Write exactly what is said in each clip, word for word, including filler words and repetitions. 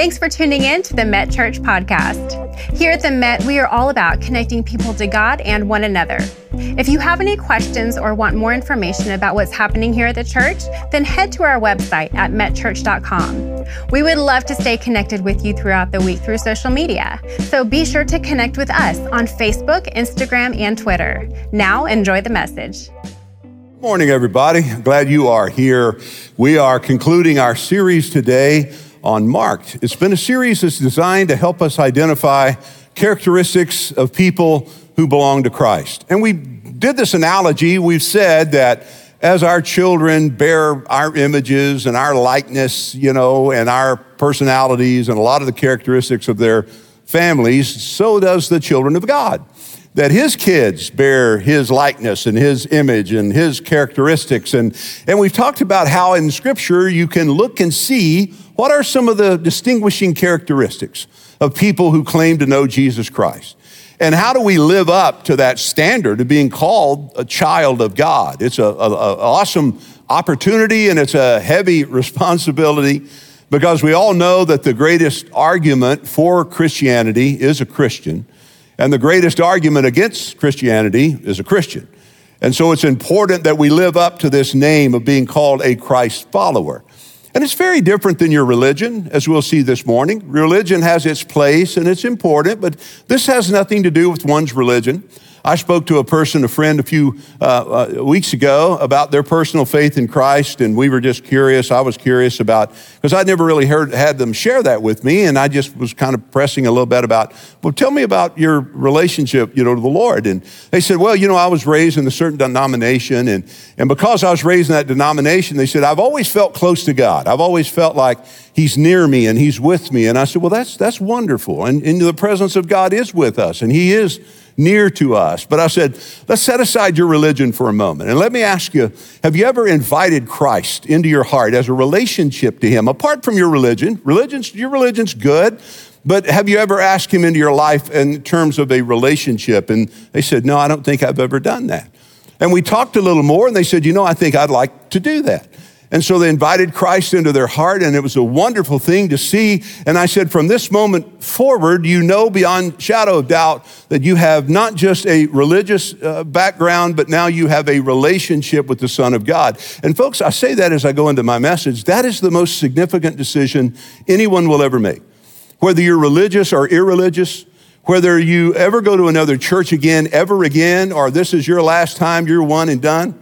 Thanks for tuning in to the Met Church podcast. Here at the Met, we are all about connecting people to God and one another. If you have any questions or want more information about what's happening here at the church, then head to our website at met church dot com. We would love to stay connected with you throughout the week through social media, so be sure to connect with us on Facebook, Instagram, and Twitter. Now, enjoy the message. Good morning, everybody. Glad you are here. We are concluding our series today on Marked. It's been a series that's designed to help us identify characteristics of people who belong to Christ. And we did this analogy. We've said that as our children bear our images and our likeness, you know, and our personalities and a lot of the characteristics of their families, so does the children of God. That his kids bear his likeness and his image and his characteristics. And, and we've talked about how in Scripture you can look and see what are some of the distinguishing characteristics of people who claim to know Jesus Christ. And how do we live up to that standard of being called a child of God? It's an awesome opportunity and it's a heavy responsibility, because we all know that the greatest argument for Christianity is a Christian. And the greatest argument against Christianity is a Christian. And so it's important that we live up to this name of being called a Christ follower. And it's very different than your religion, as we'll see this morning. Religion has its place and it's important, but this has nothing to do with one's religion. I spoke to a person, a friend, a few uh, uh, weeks ago about their personal faith in Christ, and we were just curious. I was curious about, because I'd never really heard had them share that with me, and I just was kind of pressing a little bit about, well, tell me about your relationship, you know, to the Lord. And they said, well, you know, I was raised in a certain denomination, and and because I was raised in that denomination, they said, I've always felt close to God. I've always felt like He's near me and He's with me. And I said, well, that's that's wonderful. And, and the presence of God is with us, and He is near to us. But I said, let's set aside your religion for a moment. And let me ask you, have you ever invited Christ into your heart as a relationship to Him? Apart from your religion, religion's, your religion's good, but have you ever asked Him into your life in terms of a relationship? And they said, no, I don't think I've ever done that. And we talked a little more, and they said, you know, I think I'd like to do that. And so they invited Christ into their heart, and it was a wonderful thing to see. And I said, from this moment forward, you know beyond shadow of doubt that you have not just a religious uh, background, but now you have a relationship with the Son of God. And folks, I say that as I go into my message. That is the most significant decision anyone will ever make. Whether you're religious or irreligious, whether you ever go to another church again, ever again, or this is your last time, you're one and done.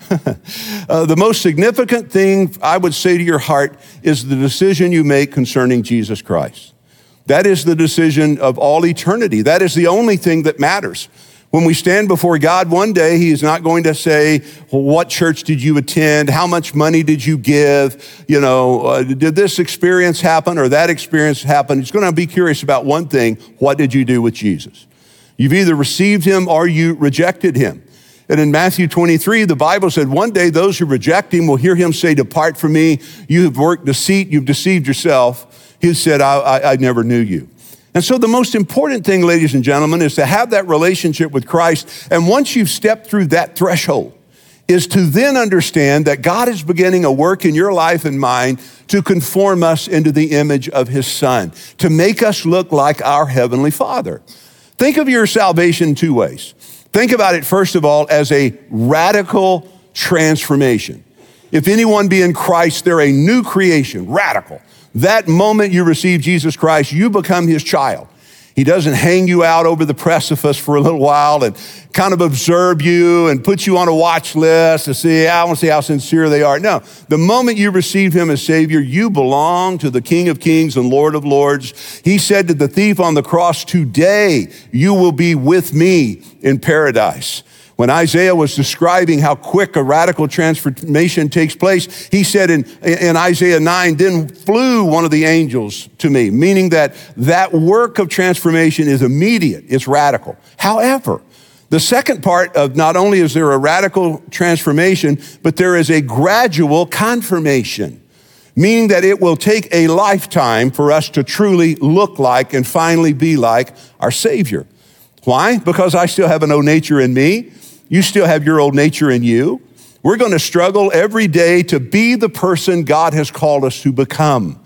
uh, the most significant thing I would say to your heart is the decision you make concerning Jesus Christ. That is the decision of all eternity. That is the only thing that matters. When we stand before God one day, He is not going to say, well, what church did you attend? How much money did you give? You know, uh, did this experience happen or that experience happen? He's going to be curious about one thing. What did you do with Jesus? You've either received Him or you rejected Him. And in Matthew twenty-three, the Bible said, one day those who reject Him will hear Him say, depart from me. You have worked deceit. You've deceived yourself. He said, I, I, I never knew you. And so the most important thing, ladies and gentlemen, is to have that relationship with Christ. And once you've stepped through that threshold, is to then understand that God is beginning a work in your life and mine to conform us into the image of His Son, to make us look like our Heavenly Father. Think of your salvation in two ways. Think about it, first of all, as a radical transformation. If anyone be in Christ, they're a new creation, radical. That moment you receive Jesus Christ, you become His child. He doesn't hang you out over the precipice for a little while and kind of observe you and put you on a watch list to see, I want to see how sincere they are. No, the moment you receive Him as Savior, you belong to the King of Kings and Lord of Lords. He said to the thief on the cross, today you will be with me in paradise. When Isaiah was describing how quick a radical transformation takes place, he said in, in Isaiah nine, then flew one of the angels to me, meaning that that work of transformation is immediate, it's radical. However, the second part of not only is there a radical transformation, but there is a gradual confirmation, meaning that it will take a lifetime for us to truly look like and finally be like our Savior. Why? Because I still have an old nature in me. You still have your old nature in you. We're going to struggle every day to be the person God has called us to become.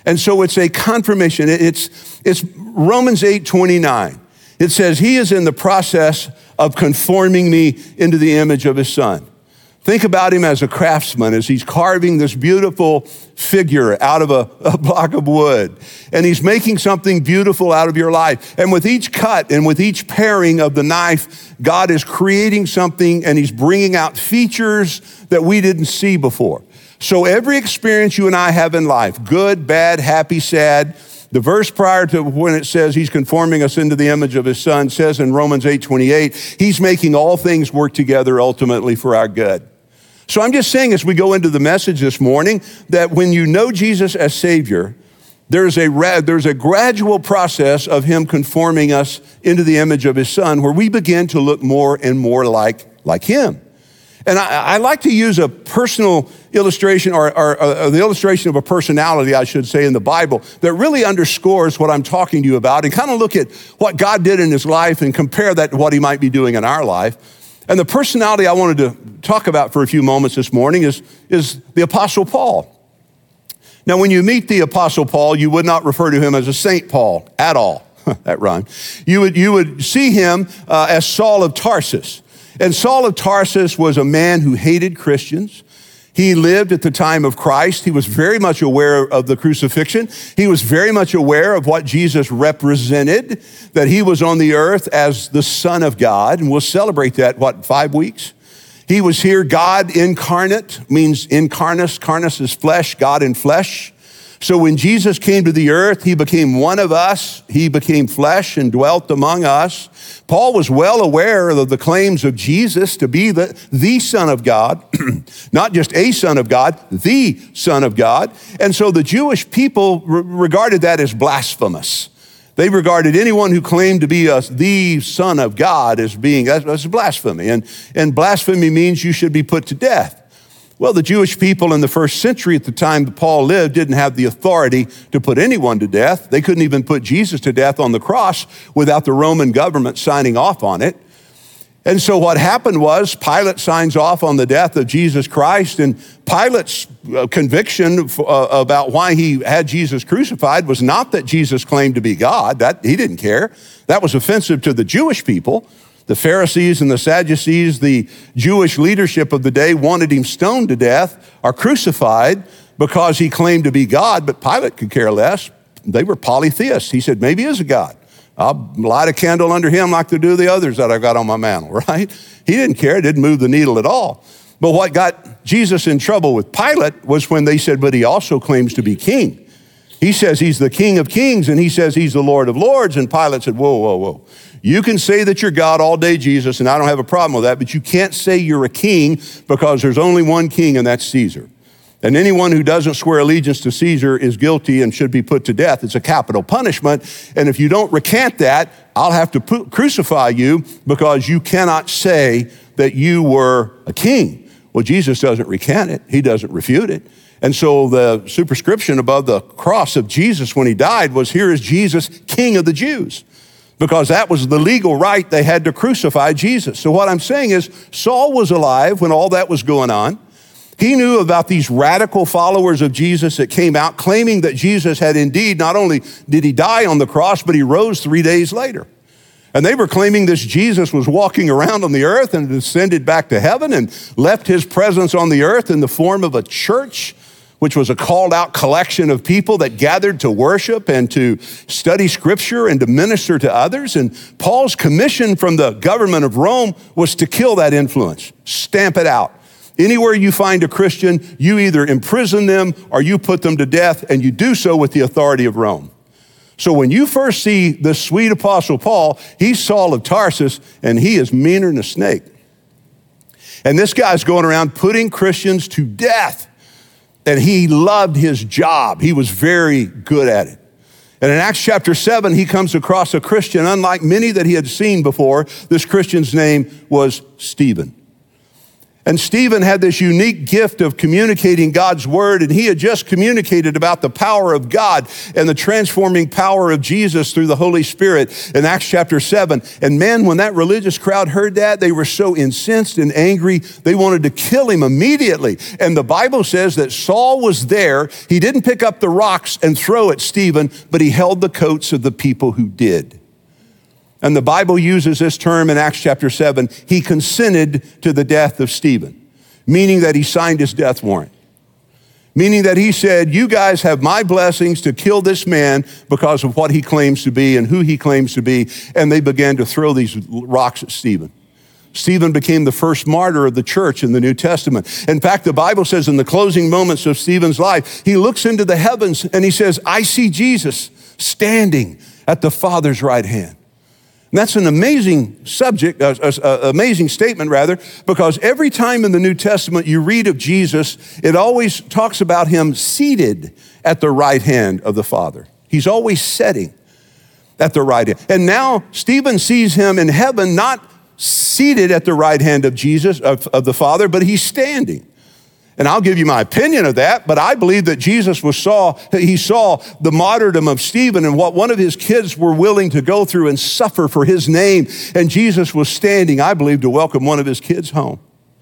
And so it's a confirmation. It's, it's Romans eight twenty-nine. It says, he is in the process of conforming me into the image of his son. Think about him as a craftsman, as he's carving this beautiful figure out of a, a block of wood. And he's making something beautiful out of your life. And with each cut and with each paring of the knife, God is creating something, and he's bringing out features that we didn't see before. So every experience you and I have in life, good, bad, happy, sad, the verse prior to when it says he's conforming us into the image of his son says in Romans eight twenty-eight, he's making all things work together ultimately for our good. So I'm just saying, as we go into the message this morning, that when you know Jesus as Savior, there's a, there's a gradual process of him conforming us into the image of his son, where we begin to look more and more like, like him. And I, I like to use a personal illustration, or, or, or the illustration of a personality, I should say, in the Bible that really underscores what I'm talking to you about, and kind of look at what God did in his life and compare that to what he might be doing in our life. And the personality I wanted to talk about for a few moments this morning is, is the Apostle Paul. Now, when you meet the Apostle Paul, you would not refer to him as a Saint Paul at all. That rhymed. You would, you would see him uh, as Saul of Tarsus. And Saul of Tarsus was a man who hated Christians. He lived at the time of Christ. He was very much aware of the crucifixion. He was very much aware of what Jesus represented, that he was on the earth as the Son of God. And we'll celebrate that, what, five weeks? He was here, God incarnate, means incarnus. Carnus is flesh, God in flesh. So when Jesus came to the earth, he became one of us. He became flesh and dwelt among us. Paul was well aware of the claims of Jesus to be the, the Son of God, not just a Son of God, the Son of God. And so the Jewish people re- regarded that as blasphemous. They regarded anyone who claimed to be a, the Son of God as being, that's, that's blasphemy. And, and blasphemy means you should be put to death. Well, the Jewish people in the first century at the time that Paul lived didn't have the authority to put anyone to death. They couldn't even put Jesus to death on the cross without the Roman government signing off on it. And so what happened was Pilate signs off on the death of Jesus Christ, and Pilate's conviction about why he had Jesus crucified was not that Jesus claimed to be God. That he didn't care. That was offensive to the Jewish people. The Pharisees and the Sadducees, the Jewish leadership of the day, wanted him stoned to death or crucified because he claimed to be God, but Pilate could care less. They were polytheists. He said, maybe he is a God. I'll light a candle under him like they do the others that I got on my mantle, right? He didn't care. It didn't move the needle at all. But what got Jesus in trouble with Pilate was when they said, but he also claims to be king. He says he's the King of Kings, and he says he's the Lord of Lords. And Pilate said, whoa, whoa, whoa. You can say that you're God all day, Jesus, and I don't have a problem with that, but you can't say you're a king because there's only one king, and that's Caesar. And anyone who doesn't swear allegiance to Caesar is guilty and should be put to death. It's a capital punishment. And if you don't recant that, I'll have to put, crucify you because you cannot say that you were a king. Well, Jesus doesn't recant it. He doesn't refute it. And so the superscription above the cross of Jesus when he died was, here is Jesus, King of the Jews, because that was the legal right. They had to crucify Jesus. So what I'm saying is Saul was alive when all that was going on. He knew about these radical followers of Jesus that came out claiming that Jesus had indeed, not only did he die on the cross, but he rose three days later. And they were claiming this Jesus was walking around on the earth and ascended back to heaven and left his presence on the earth in the form of a church, which was a called out collection of people that gathered to worship and to study scripture and to minister to others. And Paul's commission from the government of Rome was to kill that influence, stamp it out. Anywhere you find a Christian, you either imprison them or you put them to death, and you do so with the authority of Rome. So when you first see the sweet Apostle Paul, he's Saul of Tarsus, and he is meaner than a snake. And this guy's going around putting Christians to death. And he loved his job. He was very good at it. And in Acts chapter seven, he comes across a Christian, unlike many that he had seen before. This Christian's name was Stephen. And Stephen had this unique gift of communicating God's word, and he had just communicated about the power of God and the transforming power of Jesus through the Holy Spirit in Acts chapter seven. And man, when that religious crowd heard that, they were so incensed and angry, they wanted to kill him immediately. And the Bible says that Saul was there. He didn't pick up the rocks and throw at Stephen, but he held the coats of the people who did. And the Bible uses this term in Acts chapter seven. He consented to the death of Stephen, meaning that he signed his death warrant, meaning that he said, you guys have my blessings to kill this man because of what he claims to be and who he claims to be. And they began to throw these rocks at Stephen. Stephen became the first martyr of the church in the New Testament. In fact, the Bible says in the closing moments of Stephen's life, he looks into the heavens and he says, I see Jesus standing at the Father's right hand. And that's an amazing subject, uh, uh, amazing statement rather, because every time in the New Testament you read of Jesus, it always talks about him seated at the right hand of the Father. He's always sitting at the right hand. And now Stephen sees him in heaven, not seated at the right hand of Jesus, of, of the Father, but he's standing. And I'll give you my opinion of that, but I believe that Jesus was saw, he saw the martyrdom of Stephen and what one of his kids were willing to go through and suffer for his name. And Jesus was standing, I believe, to welcome one of his kids home.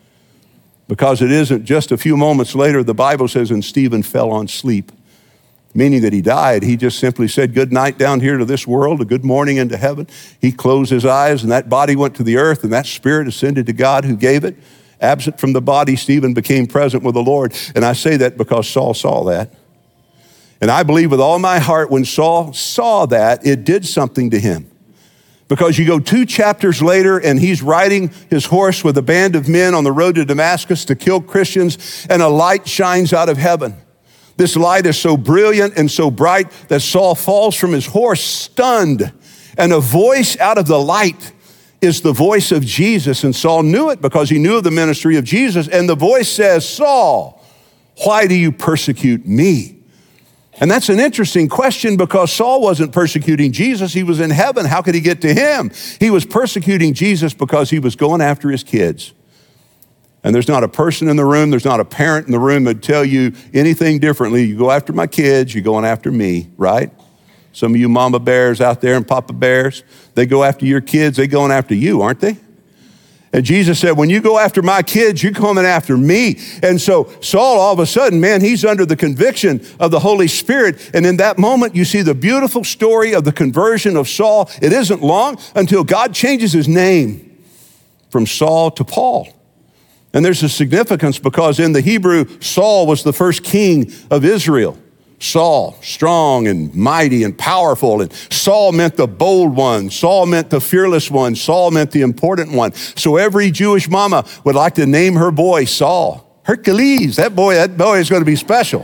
Because it isn't just a few moments later, the Bible says, and Stephen fell on sleep, meaning that he died. He just simply said good night down here to this world, a good morning into heaven. He closed his eyes and that body went to the earth and that spirit ascended to God who gave it. Absent from the body, Stephen became present with the Lord. And I say that because Saul saw that. And I believe with all my heart when Saul saw that, it did something to him. Because you go two chapters later and he's riding his horse with a band of men on the road to Damascus to kill Christians, and a light shines out of heaven. This light is so brilliant and so bright that Saul falls from his horse stunned, and a voice out of the light is the voice of Jesus. And Saul knew it because he knew of the ministry of Jesus. And the voice says, Saul, why do you persecute me? And that's an interesting question because Saul wasn't persecuting Jesus. He was in heaven. How could he get to him? He was persecuting Jesus because he was going after his kids. And there's not a person in the room, there's not a parent in the room that'd tell you anything differently. You go after my kids, you're going after me, right? Some of you mama bears out there and papa bears, they go after your kids, they going after you, aren't they? And Jesus said, when you go after my kids, you're coming after me. And so Saul, all of a sudden, man, he's under the conviction of the Holy Spirit. And in that moment, you see the beautiful story of the conversion of Saul. It isn't long until God changes his name from Saul to Paul. And there's a significance because in the Hebrew, Saul was the first king of Israel. Saul, strong and mighty and powerful. And Saul meant the bold one. Saul meant the fearless one. Saul meant the important one. So every Jewish mama would like to name her boy Saul. Hercules, that boy, that boy is going to be special.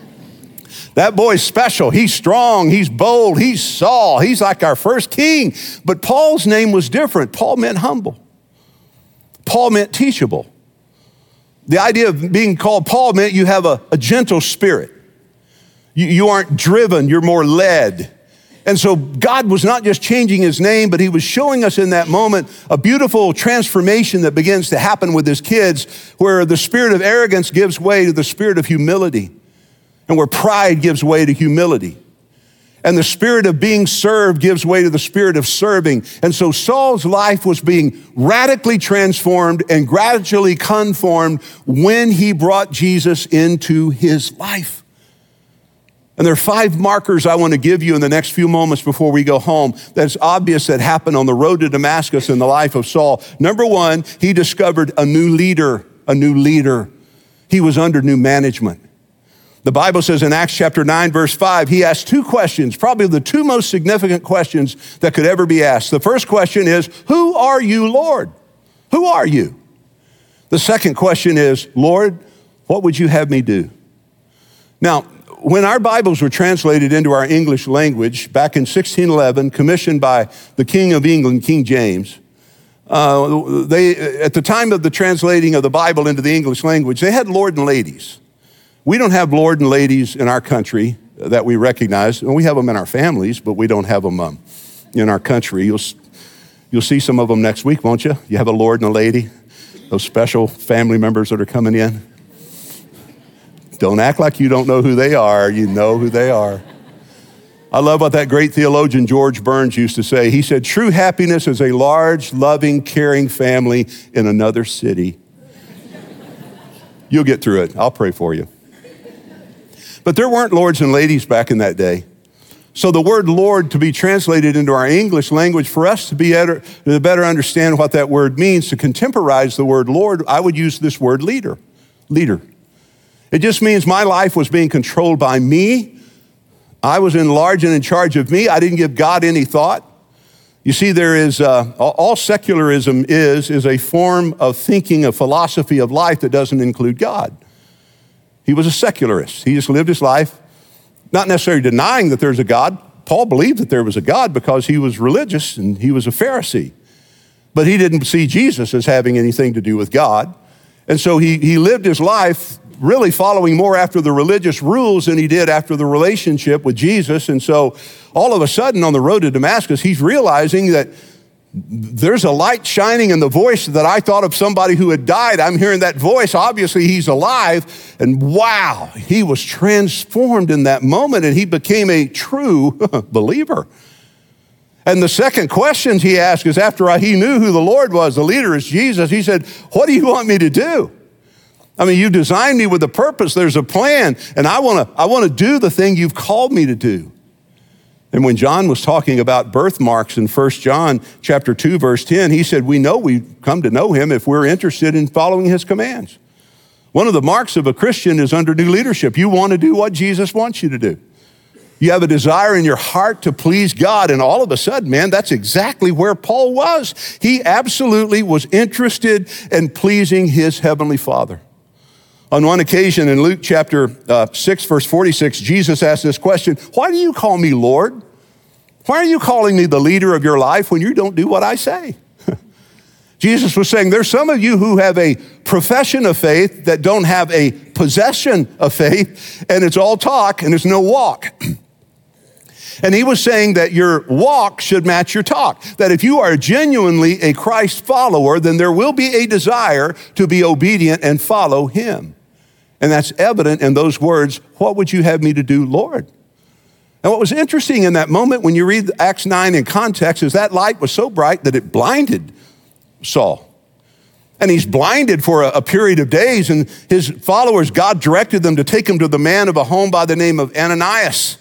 That boy's special. He's strong. He's bold. He's Saul. He's like our first king. But Paul's name was different. Paul meant humble. Paul meant teachable. The idea of being called Paul meant you have a, a gentle spirit. You, you aren't driven, you're more led. And so God was not just changing his name, but he was showing us in that moment a beautiful transformation that begins to happen with his kids, where the spirit of arrogance gives way to the spirit of humility, and where pride gives way to humility. And the spirit of being served gives way to the spirit of serving. And so Saul's life was being radically transformed and gradually conformed when he brought Jesus into his life. And there are five markers I want to give you in the next few moments before we go home that's obvious that happened on the road to Damascus in the life of Saul. Number one, he discovered a new leader, a new leader. He was under new management. The Bible says in Acts chapter nine, verse five, he asked two questions, probably the two most significant questions that could ever be asked. The first question is, who are you, Lord? Who are you? The second question is, Lord, what would you have me do? Now, when our Bibles were translated into our English language back in sixteen eleven, commissioned by the King of England, King James, uh, they, at the time of the translating of the Bible into the English language, they had lord and ladies. We don't have lord and ladies in our country that we recognize. We have them in our families, but we don't have them um, in our country. You'll, you'll see some of them next week, won't you? You have a lord and a lady. Those special family members that are coming in. Don't act like you don't know who they are. You know who they are. I love what that great theologian George Burns used to say. He said, true happiness is a large, loving, caring family in another city. You'll get through it. I'll pray for you. But there weren't lords and ladies back in that day. So the word Lord, to be translated into our English language, for us to be better, to better understand what that word means, to contemporize the word Lord, I would use this word leader. Leader. It just means my life was being controlled by me. I was in large and in charge of me. I didn't give God any thought. You see, there is, uh, all secularism is, is a form of thinking, a philosophy of life that doesn't include God. He was a secularist. He just lived his life, not necessarily denying that there's a God. Paul believed that there was a God because he was religious and he was a Pharisee. But he didn't see Jesus as having anything to do with God. And so he, he lived his life really following more after the religious rules than he did after the relationship with Jesus. And so all of a sudden on the road to Damascus, he's realizing that there's a light shining in the voice that I thought of somebody who had died. I'm hearing that voice. Obviously, he's alive. And wow, he was transformed in that moment and he became a true believer. And the second question he asked is after he knew who the Lord was, the leader is Jesus, he said, what do you want me to do? I mean, you designed me with a purpose. There's a plan, and I want to I want to do the thing you've called me to do. And when John was talking about birthmarks in First John chapter two, verse ten, he said, we know we've come to know him if we're interested in following his commands. One of the marks of a Christian is under new leadership. You want to do what Jesus wants you to do. You have a desire in your heart to please God, and all of a sudden, man, that's exactly where Paul was. He absolutely was interested in pleasing his heavenly Father. On one occasion in Luke chapter uh, six, verse forty-six, Jesus asked this question, why do you call me Lord? Why are you calling me the leader of your life when you don't do what I say? Jesus was saying, there's some of you who have a profession of faith that don't have a possession of faith, and it's all talk and there's no walk. And he was saying that your walk should match your talk. That if you are genuinely a Christ follower, then there will be a desire to be obedient and follow him. And that's evident in those words, what would you have me to do, Lord? And what was interesting in that moment when you read Acts nine in context is that light was so bright that it blinded Saul. And he's blinded for a, a period of days, and his followers, God directed them to take him to the man of a home by the name of Ananias.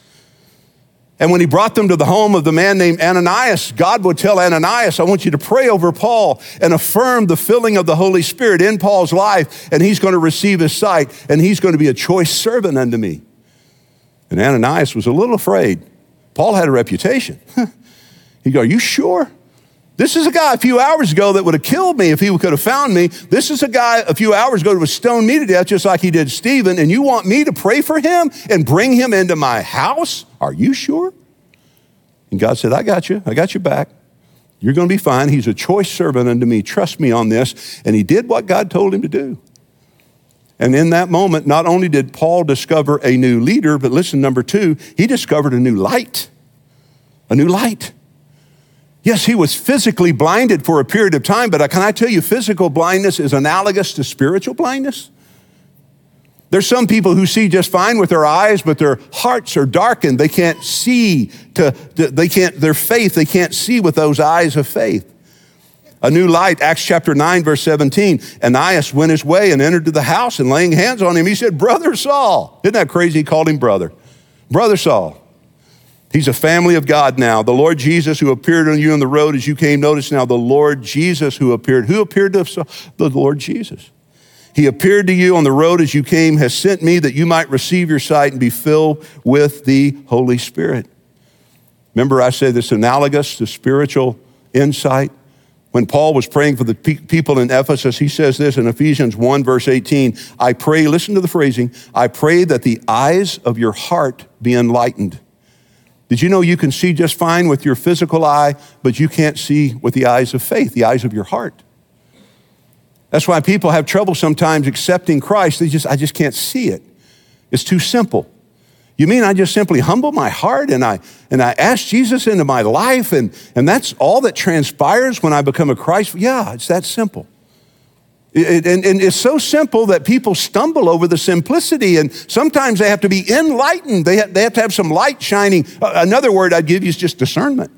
And when he brought them to the home of the man named Ananias, God would tell Ananias, I want you to pray over Paul and affirm the filling of the Holy Spirit in Paul's life, and he's going to receive his sight, and he's going to be a choice servant unto me. And Ananias was a little afraid. Paul had a reputation. He'd go, are you sure? This is a guy a few hours ago that would have killed me if he could have found me. This is a guy a few hours ago that would stone me to death just like he did Stephen, and you want me to pray for him and bring him into my house? Are you sure? And God said, I got you. I got your back. You're going to be fine. He's a choice servant unto me. Trust me on this. And he did what God told him to do. And in that moment, not only did Paul discover a new leader, but listen, number two, he discovered a new light. A new light. Yes, he was physically blinded for a period of time, but can I tell you, physical blindness is analogous to spiritual blindness. There's some people who see just fine with their eyes, but their hearts are darkened. They can't see to, they can't, their faith, they can't see with those eyes of faith. A new light, Acts chapter nine, verse seventeen, Ananias went his way and entered the house, and laying hands on him, he said, Brother Saul. Isn't that crazy? He called him brother. Brother Saul. He's a family of God now. The Lord Jesus who appeared on you on the road as you came. Notice now the Lord Jesus who appeared. Who appeared to Saul? The Lord Jesus. He appeared to you on the road as you came, has sent me that you might receive your sight and be filled with the Holy Spirit. Remember I said this analogous to spiritual insight. When Paul was praying for the pe- people in Ephesus, he says this in Ephesians one, verse eighteen, I pray, listen to the phrasing, I pray that the eyes of your heart be enlightened. Did you know you can see just fine with your physical eye, but you can't see with the eyes of faith, the eyes of your heart? That's why people have trouble sometimes accepting Christ. They just, I just can't see it. It's too simple. You mean I just simply humble my heart and I and I ask Jesus into my life and, and that's all that transpires when I become a Christ? Yeah, it's that simple. It, and, and it's so simple that people stumble over the simplicity, and sometimes they have to be enlightened. They have, they have to have some light shining. Uh, another word I'd give you is just discernment.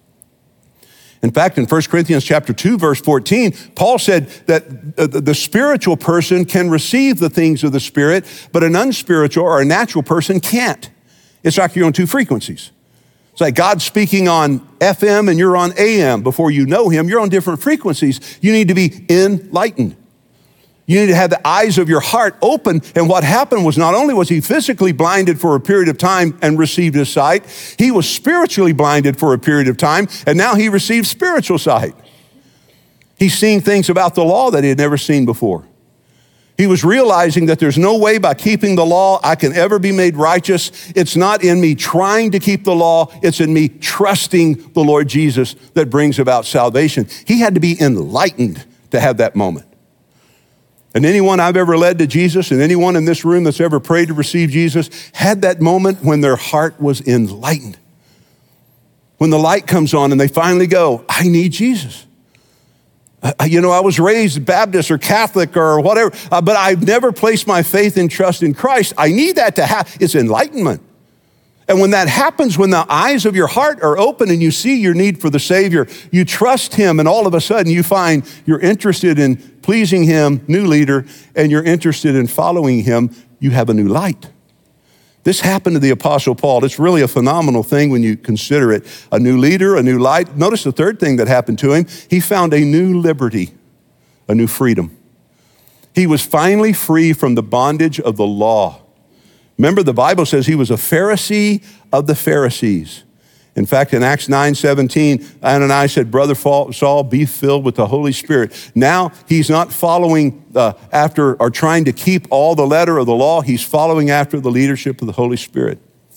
In fact, in First Corinthians chapter two, verse fourteen, Paul said that uh, the spiritual person can receive the things of the Spirit, but an unspiritual or a natural person can't. It's like you're on two frequencies. It's like God's speaking on F M and you're on A M. Before you know him, you're on different frequencies. You need to be enlightened. You need to have the eyes of your heart open. And what happened was not only was he physically blinded for a period of time and received his sight, he was spiritually blinded for a period of time, and now he received spiritual sight. He's seeing things about the law that he had never seen before. He was realizing that there's no way by keeping the law I can ever be made righteous. It's not in me trying to keep the law. It's in me trusting the Lord Jesus that brings about salvation. He had to be enlightened to have that moment. And anyone I've ever led to Jesus and anyone in this room that's ever prayed to receive Jesus had that moment when their heart was enlightened. When the light comes on and they finally go, I need Jesus. Uh, you know, I was raised Baptist or Catholic or whatever, uh, but I've never placed my faith and trust in Christ. I need that to happen. It's enlightenment. And when that happens, when the eyes of your heart are open and you see your need for the Savior, you trust him, and all of a sudden you find you're interested in pleasing him, new leader, and you're interested in following him, you have a new light. This happened to the Apostle Paul. It's really a phenomenal thing when you consider it. A new leader, a new light. Notice the third thing that happened to him. He found a new liberty, a new freedom. He was finally free from the bondage of the law. Remember, the Bible says he was a Pharisee of the Pharisees. In fact, in Acts nine seventeen, Ananias said, Brother Saul, be filled with the Holy Spirit. Now, he's not following uh, after or trying to keep all the letter of the law. He's following after the leadership of the Holy Spirit.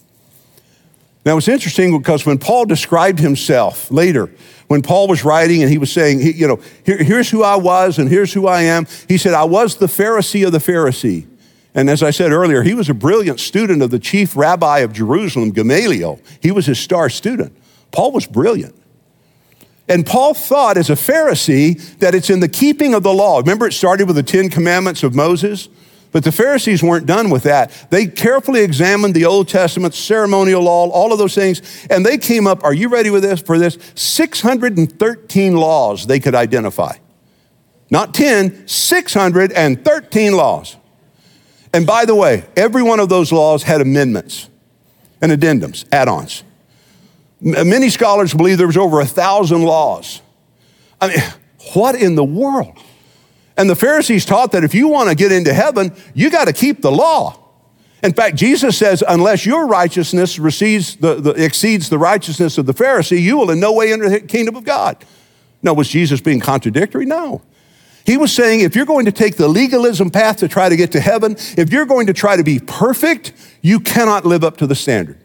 Now, it's interesting because when Paul described himself later, when Paul was writing and he was saying, he, you know, Here, here's who I was and here's who I am. He said, I was the Pharisee of the Pharisee. And as I said earlier, he was a brilliant student of the chief rabbi of Jerusalem, Gamaliel. He was his star student. Paul was brilliant. And Paul thought as a Pharisee that it's in the keeping of the law. Remember, it started with the Ten Commandments of Moses? But the Pharisees weren't done with that. They carefully examined the Old Testament, ceremonial law, all of those things, and they came up, are you ready with this, for this? six hundred thirteen laws they could identify. Not ten, six hundred thirteen laws. And by the way, every one of those laws had amendments and addendums, add-ons. Many scholars believe there was over a thousand laws. I mean, what in the world? And the Pharisees taught that if you want to get into heaven, you got to keep the law. In fact, Jesus says, unless your righteousness receives the, the, exceeds the righteousness of the Pharisee, you will in no way enter the kingdom of God. Now, was Jesus being contradictory? No. He was saying, if you're going to take the legalism path to try to get to heaven, if you're going to try to be perfect, you cannot live up to the standard.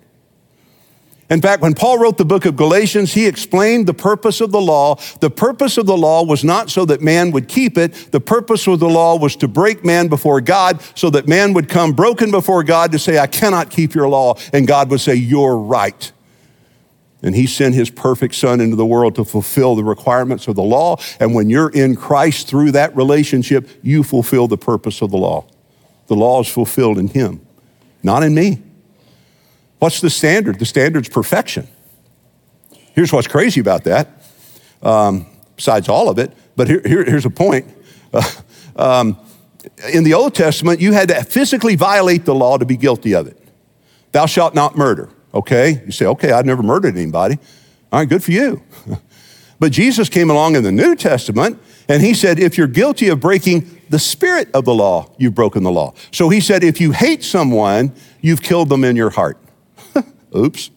In fact, when Paul wrote the book of Galatians, he explained the purpose of the law. The purpose of the law was not so that man would keep it. The purpose of the law was to break man before God so that man would come broken before God to say, I cannot keep your law. And God would say, you're right. And he sent his perfect son into the world to fulfill the requirements of the law. And when you're in Christ through that relationship, you fulfill the purpose of the law. The law is fulfilled in him, not in me. What's the standard? The standard's perfection. Here's what's crazy about that, um, besides all of it, but here, here, here's a point. Uh, um, in the Old Testament, you had to physically violate the law to be guilty of it. Thou shalt not murder. Okay, you say, okay, I've never murdered anybody. All right, good for you. But Jesus came along in the New Testament and he said, if you're guilty of breaking the spirit of the law, you've broken the law. So he said, if you hate someone, you've killed them in your heart. Oops.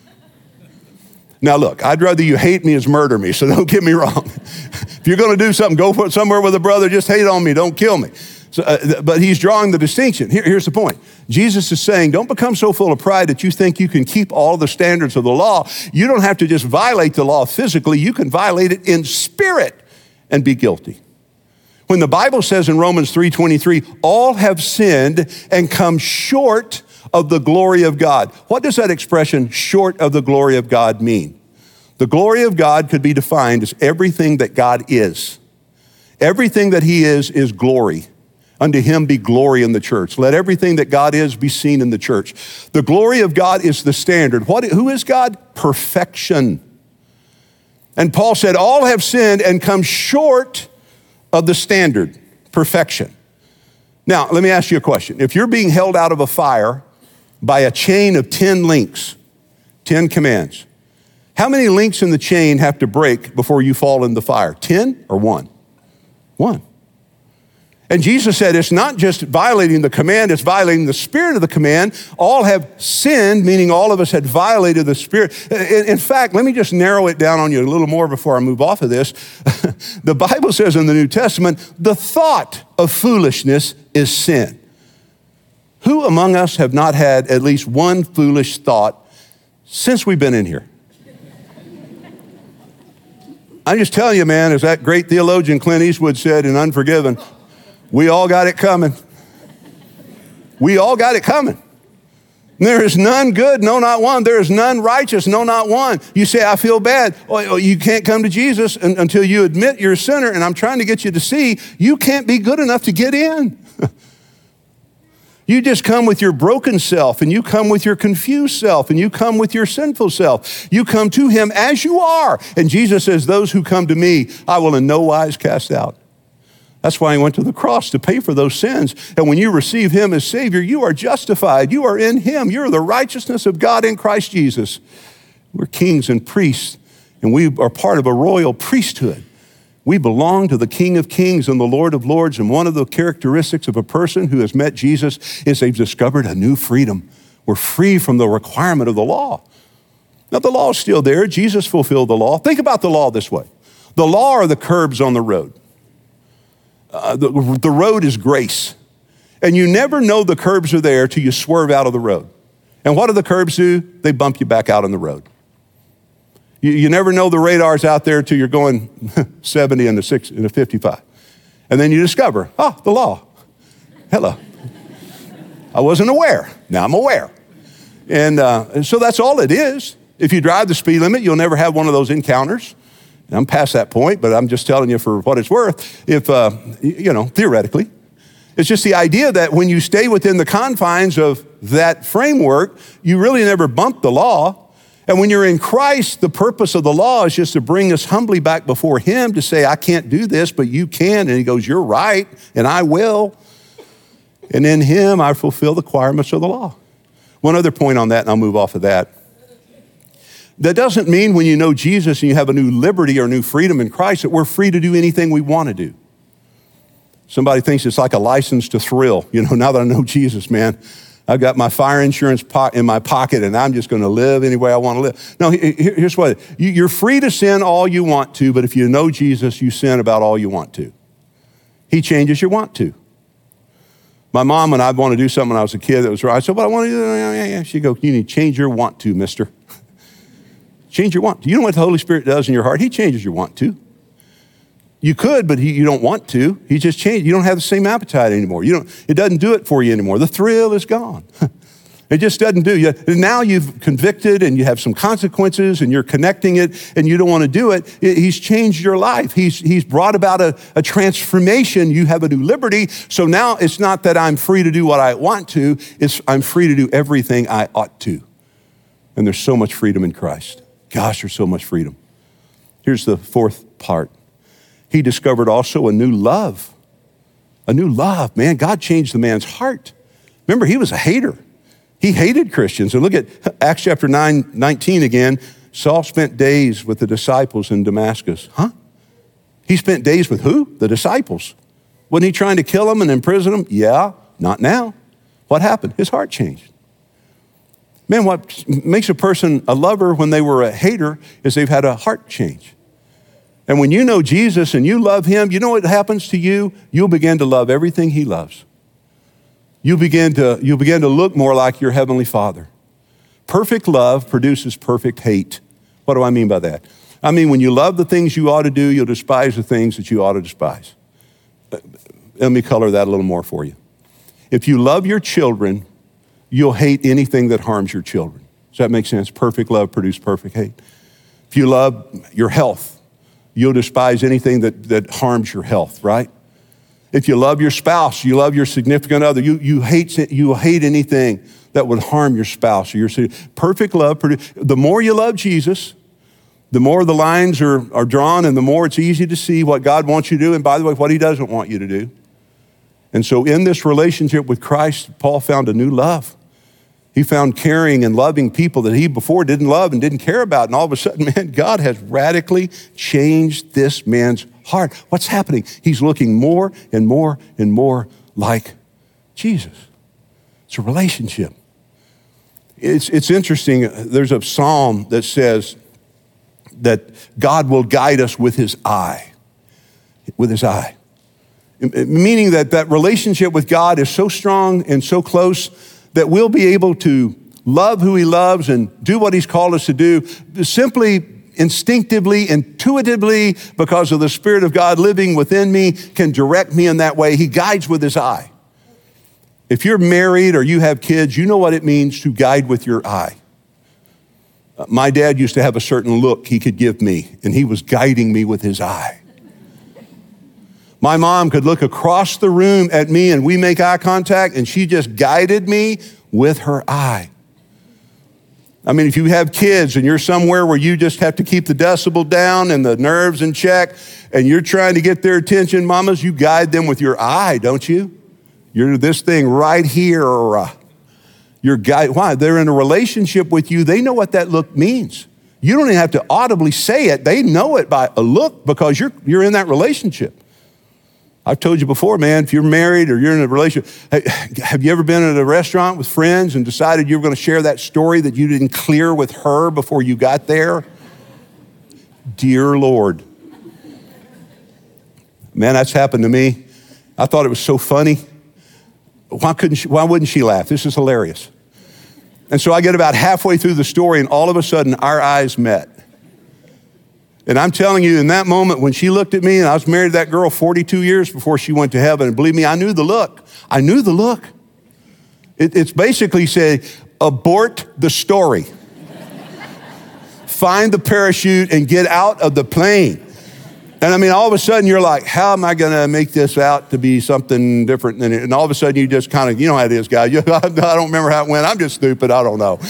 Now look, I'd rather you hate me as murder me, so don't get me wrong. If you're gonna do something, go put somewhere with a brother, just hate on me, don't kill me. So, uh, but he's drawing the distinction. Here, here's the point. Jesus is saying, don't become so full of pride that you think you can keep all the standards of the law. You don't have to just violate the law physically. You can violate it in spirit and be guilty. When the Bible says in Romans three twenty-three, all have sinned and come short of the glory of God. What does that expression, short of the glory of God, mean? The glory of God could be defined as everything that God is. Everything that he is, is glory. Unto him be glory in the church. Let everything that God is be seen in the church. The glory of God is the standard. What, who is God? Perfection. And Paul said, all have sinned and come short of the standard, perfection. Now, let me ask you a question. If you're being held out of a fire by a chain of ten links, ten commands, how many links in the chain have to break before you fall in the fire? ten or one? One. And Jesus said it's not just violating the command, it's violating the spirit of the command. All have sinned, meaning all of us had violated the spirit. In fact, let me just narrow it down on you a little more before I move off of this. The Bible says in the New Testament, the thought of foolishness is sin. Who among us have not had at least one foolish thought since we've been in here? I'm just telling you, man, as that great theologian Clint Eastwood said in Unforgiven, we all got it coming. We all got it coming. There is none good, no, not one. There is none righteous, no, not one. You say, I feel bad. Well, you can't come to Jesus until you admit you're a sinner, and I'm trying to get you to see you can't be good enough to get in. You just come with your broken self, and you come with your confused self, and you come with your sinful self. You come to him as you are. And Jesus says, those who come to me, I will in no wise cast out. That's why he went to the cross, to pay for those sins. And when you receive him as Savior, you are justified. You are in him. You're the righteousness of God in Christ Jesus. We're kings and priests, and we are part of a royal priesthood. We belong to the King of Kings and the Lord of Lords, and one of the characteristics of a person who has met Jesus is they've discovered a new freedom. We're free from the requirement of the law. Now, the law is still there. Jesus fulfilled the law. Think about the law this way. The law are the curbs on the road. Uh, the, the road is grace. And you never know the curbs are there till you swerve out of the road. And what do the curbs do? They bump you back out on the road. You, you never know the radar's out there till you're going seventy and a fifty-five. And then you discover, ah, the law. Hello. I wasn't aware. Now I'm aware. And, uh, and so that's all it is. If you drive the speed limit, you'll never have one of those encounters. I'm past that point, but I'm just telling you for what it's worth. If, uh, you know, theoretically, it's just the idea that when you stay within the confines of that framework, you really never bump the law. And when you're in Christ, the purpose of the law is just to bring us humbly back before him to say, I can't do this, but you can. And he goes, you're right, and I will. And in him, I fulfill the requirements of the law. One other point on that, and I'll move off of that. That doesn't mean when you know Jesus and you have a new liberty or new freedom in Christ that we're free to do anything we want to do. Somebody thinks it's like a license to thrill. You know, now that I know Jesus, man, I've got my fire insurance in my pocket and I'm just going to live any way I want to live. No, here's what, you're free to sin all you want to, but if you know Jesus, you sin about all you want to. He changes your want to. My mom, when I want to do something when I was a kid that was right, I said, but I want to do that. She'd go, you need to change your want to, mister. Change your want to. You know what the Holy Spirit does in your heart? He changes your want to. You could, but he, you don't want to. He just changed. You don't have the same appetite anymore. You don't. It doesn't do it for you anymore. The thrill is gone. It just doesn't do. You, now you've convicted and you have some consequences and you're connecting it and you don't want to do it. He's changed your life. He's, he's brought about a, a transformation. You have a new liberty. So now it's not that I'm free to do what I want to. It's I'm free to do everything I ought to. And there's so much freedom in Christ. Gosh, there's so much freedom. Here's the fourth part. He discovered also a new love. A new love. Man, God changed the man's heart. Remember, he was a hater. He hated Christians. And look at Acts chapter nine, nineteen again. Saul spent days with the disciples in Damascus. Huh? He spent days with who? The disciples. Wasn't he trying to kill them and imprison them? Yeah, not now. What happened? His heart changed. Man, what makes a person a lover when they were a hater is they've had a heart change. And when you know Jesus and you love him, you know what happens to you? You'll begin to love everything he loves. You begin to, you begin to look more like your heavenly Father. Perfect love produces perfect hate. What do I mean by that? I mean, when you love the things you ought to do, you'll despise the things that you ought to despise. Let me color that a little more for you. If you love your children, you'll hate anything that harms your children. Does that make sense? Perfect love produces perfect hate. If you love your health, you'll despise anything that, that harms your health, right? If you love your spouse, you love your significant other, you, you, hate, you hate anything that would harm your spouse or your perfect love. The more you love Jesus, the more the lines are, are drawn and the more it's easy to see what God wants you to do and, by the way, what he doesn't want you to do. And so in this relationship with Christ, Paul found a new love. He found caring and loving people that he before didn't love and didn't care about. And all of a sudden, man, God has radically changed this man's heart. What's happening? He's looking more and more and more like Jesus. It's a relationship. It's, it's interesting. There's a psalm that says that God will guide us with his eye, with his eye. Meaning that that relationship with God is so strong and so close that we'll be able to love who he loves and do what he's called us to do simply instinctively, intuitively, because of the Spirit of God living within me, can direct me in that way. He guides with his eye. If you're married or you have kids, you know what it means to guide with your eye. My dad used to have a certain look he could give me, and he was guiding me with his eye. My mom could look across the room at me and we make eye contact and she just guided me with her eye. I mean, if you have kids and you're somewhere where you just have to keep the decibel down and the nerves in check and you're trying to get their attention, mamas, you guide them with your eye, don't you? You're this thing right here. You're guide. Why? They're in a relationship with you. They know what that look means. You don't even have to audibly say it. They know it by a look because you're, you're in that relationship. I've told you before, man, if you're married or you're in a relationship, hey, have you ever been at a restaurant with friends and decided you were going to share that story that you didn't clear with her before you got there? Dear Lord. Man, that's happened to me. I thought it was so funny. Why couldn't she, why wouldn't she laugh? This is hilarious. And so I get about halfway through the story and all of a sudden our eyes met. And I'm telling you, in that moment when she looked at me, and I was married to that girl forty-two years before she went to heaven, and believe me, I knew the look. I knew the look. It, it's basically said, abort the story. Find the parachute and get out of the plane. And I mean, all of a sudden you're like, how am I gonna make this out to be something different than it? And all of a sudden you just kind of, you know how it is, guys. I don't remember how it went. I'm just stupid. I don't know.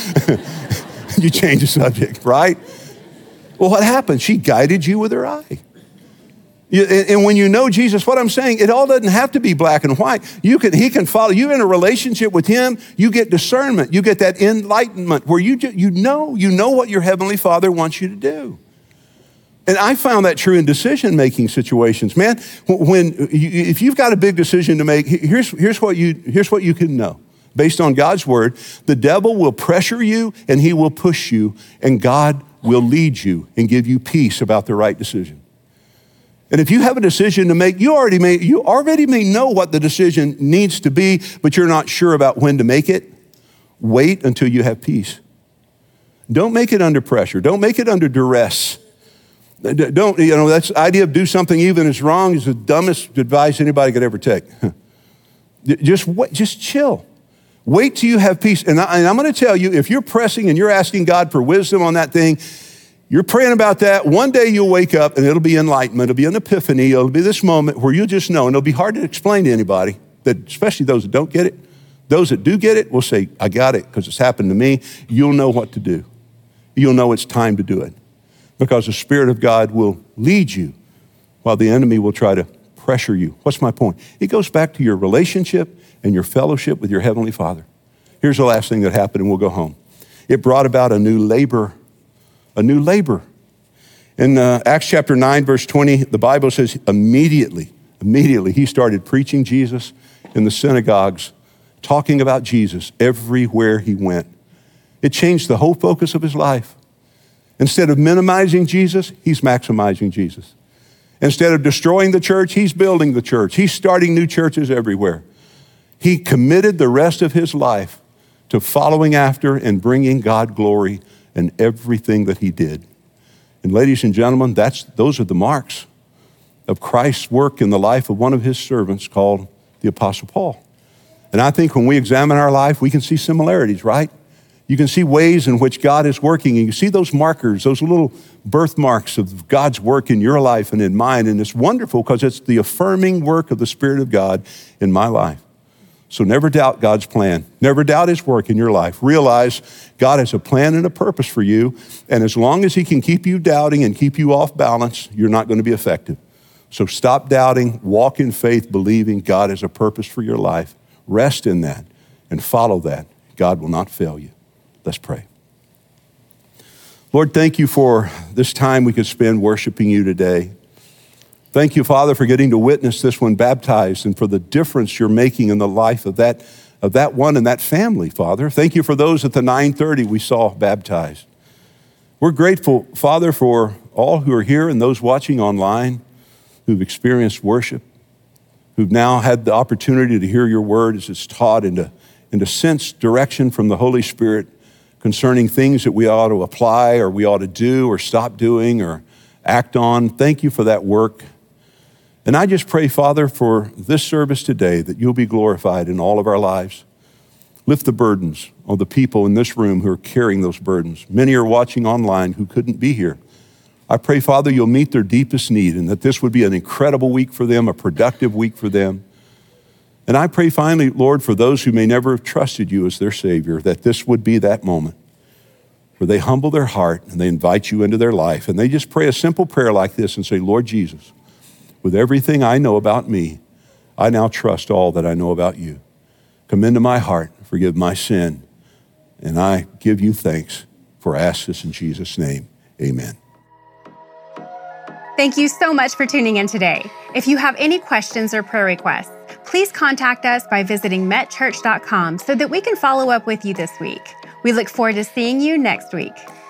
You change the subject, right? Well, what happened? She guided you with her eye. You, and, and when you know Jesus, what I'm saying, it all doesn't have to be black and white. You can, he can follow you in a relationship with him. You get discernment. You get that enlightenment where you, you know, you know what your Heavenly Father wants you to do. And I found that true in decision-making situations. Man, when you, if you've got a big decision to make, here's, here's, what you, here's what you can know. Based on God's word, the devil will pressure you and he will push you, and God will lead you and give you peace about the right decision. And if you have a decision to make, you already may, you already may know what the decision needs to be, but you're not sure about when to make it. Wait until you have peace. Don't make it under pressure. Don't make it under duress. Don't, you know, that's the idea of do something even as wrong is the dumbest advice anybody could ever take. Just, just chill. Wait till you have peace. And, I, and I'm going to tell you, if you're pressing and you're asking God for wisdom on that thing, you're praying about that. One day you'll wake up and it'll be enlightenment. It'll be an epiphany. It'll be this moment where you'll just know. And it'll be hard to explain to anybody, that, especially those that don't get it. Those that do get it will say, I got it because it's happened to me. You'll know what to do. You'll know it's time to do it because the Spirit of God will lead you while the enemy will try to pressure you. What's my point? It goes back to your relationship and your fellowship with your Heavenly Father. Here's the last thing that happened and we'll go home. It brought about a new labor, a new labor. In uh, Acts chapter nine, verse twenty, the Bible says immediately, immediately he started preaching Jesus in the synagogues, talking about Jesus everywhere he went. It changed the whole focus of his life. Instead of minimizing Jesus, he's maximizing Jesus. Instead of destroying the church, he's building the church. He's starting new churches everywhere. He committed the rest of his life to following after and bringing God glory in everything that he did. And ladies and gentlemen, that's, those are the marks of Christ's work in the life of one of his servants called the Apostle Paul. And I think when we examine our life, we can see similarities, right? You can see ways in which God is working, and you see those markers, those little birthmarks of God's work in your life and in mine, and it's wonderful because it's the affirming work of the Spirit of God in my life. So never doubt God's plan. Never doubt his work in your life. Realize God has a plan and a purpose for you, and as long as he can keep you doubting and keep you off balance, you're not going to be effective. So stop doubting, walk in faith, believing God has a purpose for your life. Rest in that and follow that. God will not fail you. Let's pray. Lord, thank you for this time we could spend worshiping you today. Thank you, Father, for getting to witness this one baptized and for the difference you're making in the life of that, of that one and that family, Father. Thank you for those at the nine thirty we saw baptized. We're grateful, Father, for all who are here and those watching online who've experienced worship, who've now had the opportunity to hear your word as it's taught and to, and to sense direction from the Holy Spirit concerning things that we ought to apply or we ought to do or stop doing or act on. Thank you for that work. And I just pray, Father, for this service today that you'll be glorified in all of our lives. Lift the burdens of the people in this room who are carrying those burdens. Many are watching online who couldn't be here. I pray, Father, you'll meet their deepest need and that this would be an incredible week for them, a productive week for them. And I pray finally, Lord, for those who may never have trusted you as their Savior, that this would be that moment where they humble their heart and they invite you into their life. And they just pray a simple prayer like this and say, Lord Jesus, with everything I know about me, I now trust all that I know about you. Come into my heart, forgive my sin, and I give you thanks for I ask this in Jesus' name. Amen. Thank you so much for tuning in today. If you have any questions or prayer requests, please contact us by visiting met church dot com so that we can follow up with you this week. We look forward to seeing you next week.